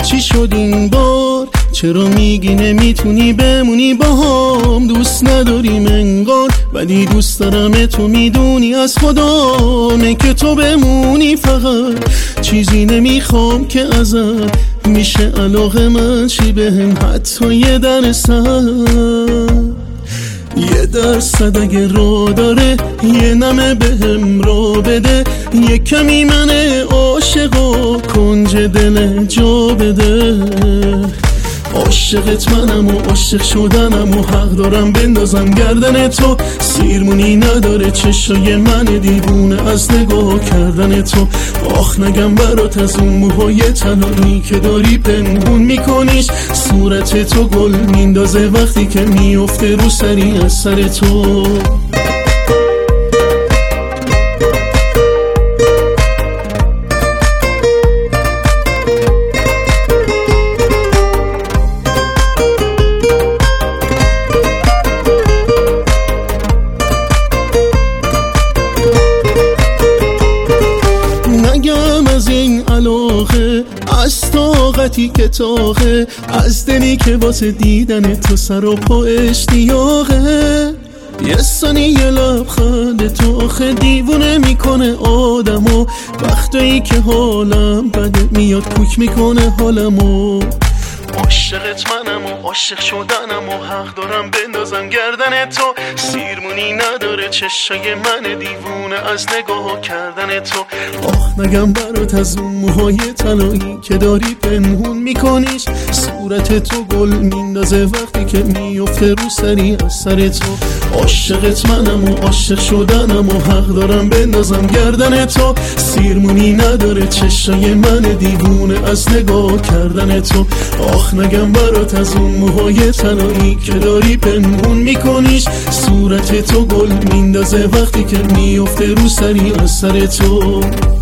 چی شد این بار؟ چرا میگی نمیتونی بمونی با هم؟ دوست نداریم انگار ولی دوست دارم، تو میدونی از خدامه که تو بمونی. فقط چیزی نمیخوام که ازت میشه علاقه من چی بهم، حتی یه درصد اگه رو داره یه نمه بهم رو بده، یه کمی من عاشق و کنج دل جا بده. عاشقت منم و عاشق شدنم و حق دارم بندازم گردن تو، سیرمونی نداره چشای من دیوونه از نگاه کردن تو. آخ نگم برات از اون موهای طلایی که داری پنهون میکنیش، صورت تو گل میندازه وقتی که میفته رو سری از سر تو. از این علاقه، از طاقتی که تاقه، از دلی که واسه دیدن تو سر و پا اشتیاقه. یه ثانیه لبخند تو آخه دیوونه میکنه آدمو، وقتایی که حالم بده میاد کوک میکنه حالمو. عاشقت منم و عاشق شدنم و حق دارم بندازم گردن تو، سیرمونی نداره چشای من دیوونه از نگاه کردن تو. آخ نگم برات از اون موهای طلایی که داری پنهون میکنیش، صورت تو گل میندازه وقتی که میفته رو سری از سر تو. عاشقت منم و عاشق شدنم و حق دارم بندازم گردن تو، سیرمونی نداره چشای من دیوونه از نگاه کردن تو. آخ نگم برات از اون موهای طلایی که داری پنهون میکنیش، صورت تو گل میندازه وقتی که میفته رو سری از سر تو.